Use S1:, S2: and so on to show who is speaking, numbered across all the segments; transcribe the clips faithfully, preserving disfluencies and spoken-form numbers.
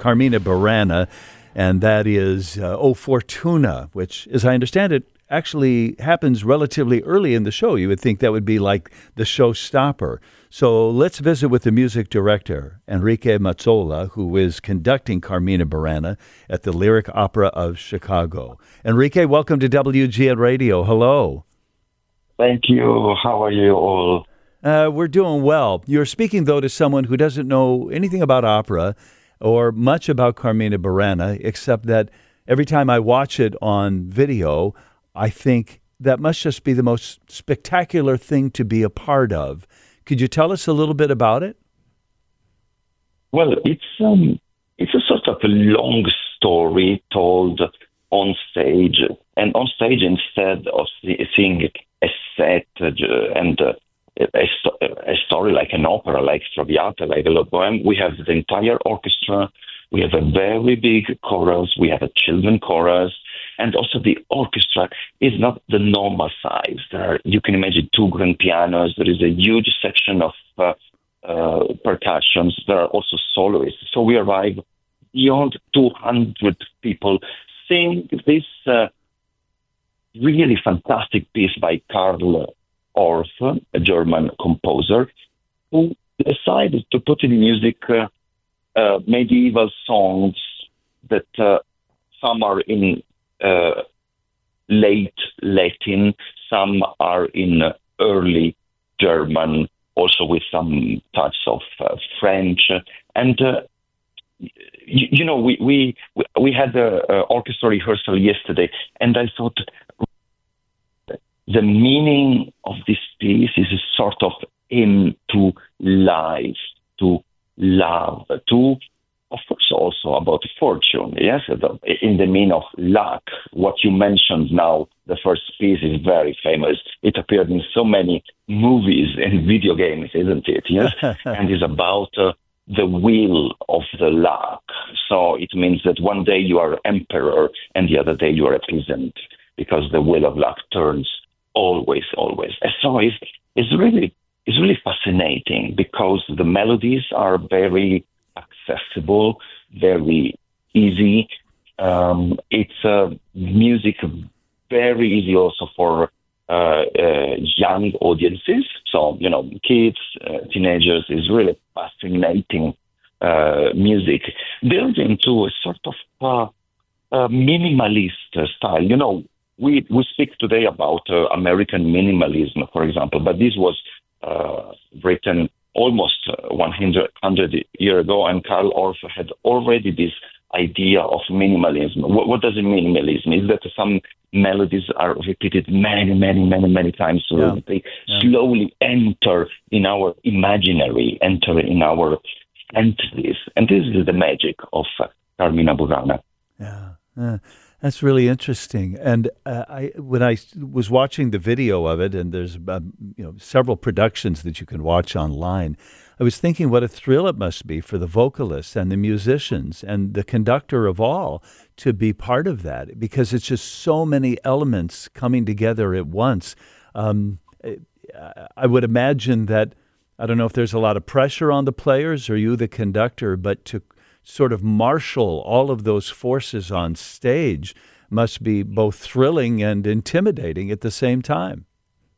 S1: Carmina Burana, and that is uh, O Fortuna, which, as I understand it, actually happens relatively early in the show. You would think that would be like the showstopper. So let's visit with the music director, Enrique Mazzola, who is conducting Carmina Burana at the Lyric Opera of Chicago. Enrique, welcome to W G N Radio. Hello.
S2: Thank you. How are you all?
S1: Uh, we're doing well. You're speaking, though, to someone who doesn't know anything about opera or much about Carmina Burana, except that every time I watch it on video, I think that must just be the most spectacular thing to be a part of. Could you tell us a little bit about it?
S2: Well, it's um, it's a sort of a long story told on stage, and on stage instead of seeing a set uh, and uh, a, a story like an opera, like Traviata, like La Bohème, we have the entire orchestra, we have a very big chorus, we have a children chorus, and also the orchestra is not the normal size. There are, you can imagine, two grand pianos. There is a huge section of uh, uh, percussions. There are also soloists. So we arrive beyond two hundred people sing this uh, really fantastic piece by Karl Orff, a German composer, who decided to put in music uh, uh, medieval songs that uh, some are in uh, late Latin, some are in early German, also with some touch of uh, French. And, uh, you, you know, we, we, we had the uh, orchestra rehearsal yesterday, and I thought the meaning of this piece is a sort of hymn to life, to love, to, of course, also about fortune, yes, in the meaning of luck. What you mentioned now, the first piece is very famous. It appeared in so many movies and video games, isn't it? Yes, and it's about uh, the wheel of the luck. So it means that one day you are emperor and the other day you are a peasant, because the wheel of luck turns always, always. And so it's, it's really it's really fascinating because the melodies are very accessible, very easy. Um, it's uh, music very easy also for uh, uh, young audiences. So, you know, kids, uh, teenagers, is really fascinating uh, music built into a sort of uh, uh, minimalist style. You know, we, we speak today about uh, American minimalism, for example, but this was uh, written almost one hundred years ago, and Karl Orff had already this idea of minimalism. What, what does it minimalism? Is that some melodies are repeated many, many, many, many times, so
S1: yeah.
S2: they
S1: yeah.
S2: slowly enter in our imaginary, enter in our fantasies. And this is the magic of uh, Carmina Burana.
S1: Yeah, yeah. That's really interesting. And uh, I, when I was watching the video of it, and there's um, you know several productions that you can watch online, I was thinking what a thrill it must be for the vocalists and the musicians and the conductor of all to be part of that, because it's just so many elements coming together at once. Um, I would imagine that, I don't know if there's a lot of pressure on the players or you, the conductor, but to sort of marshal all of those forces on stage must be both thrilling and intimidating at the same time.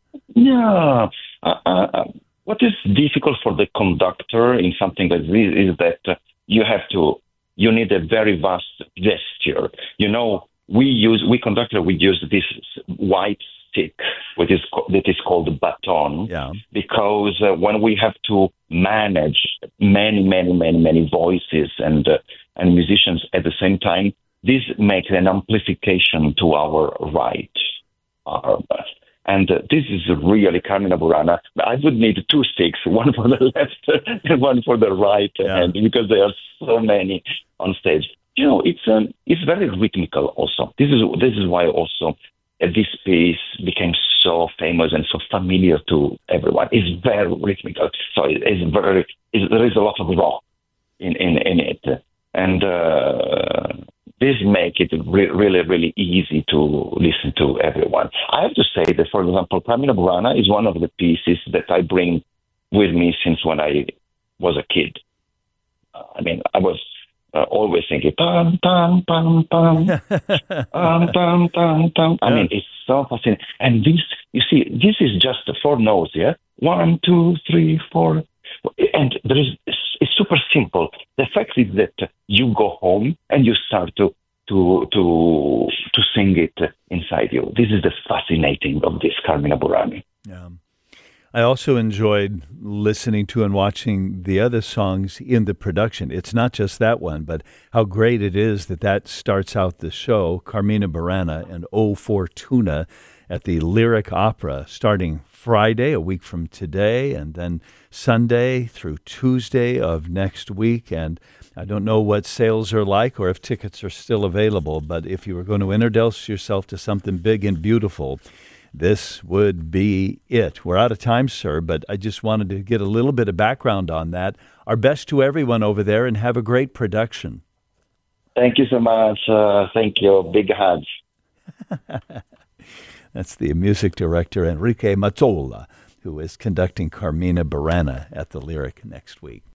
S2: Yeah. Uh, uh, what is difficult for the conductor in something like this is that uh, you have to, you need a very vast gesture. You know, we use, we conductor, we use this white stick, which is, that is called a baton,
S1: yeah.
S2: because uh, when we have to manage many, many, many, many voices and uh, and musicians at the same time, this makes an amplification to our right arm. And uh, this is really Carmina Burana. I would need two sticks, one for the left and one for the right
S1: yeah.
S2: hand, because there are so many on stage. You know, it's um, it's very rhythmical also. This is this is why also uh, this piece became so famous and so familiar to everyone. It's very rhythmical, so it, it's very it's, there is a lot of rock in in, in it, and uh, this make it re- really really easy to listen to everyone. I have to say that, for example, Carmina Burana is one of the pieces that I bring with me since when I was a kid. Uh, I mean, I was uh, always thinking, pam, pam, pam, pam, pam, pam, pam, pam. I
S1: Yeah.
S2: mean, it's so fascinating. And this, you see, this is just the four notes, yeah? One, two, three, four. And there is, it's super simple. The fact is that you go home and you start to to to to sing it inside you. This is the fascinating of this Carmina Burana.
S1: Yeah. I also enjoyed listening to and watching the other songs in the production. It's not just that one, but how great it is that that starts out the show, Carmina Burana and O Fortuna, at the Lyric Opera, starting Friday, a week from today, and then Sunday through Tuesday of next week. And I don't know what sales are like or if tickets are still available, but if you were going to introduce yourself to something big and beautiful, this would be it. We're out of time, sir, but I just wanted to get a little bit of background on that. Our best to everyone over there, and have a great production.
S2: Thank you so much. Uh, thank you. Big hugs.
S1: That's the music director, Enrique Mazzola, who is conducting Carmina Burana at the Lyric next week.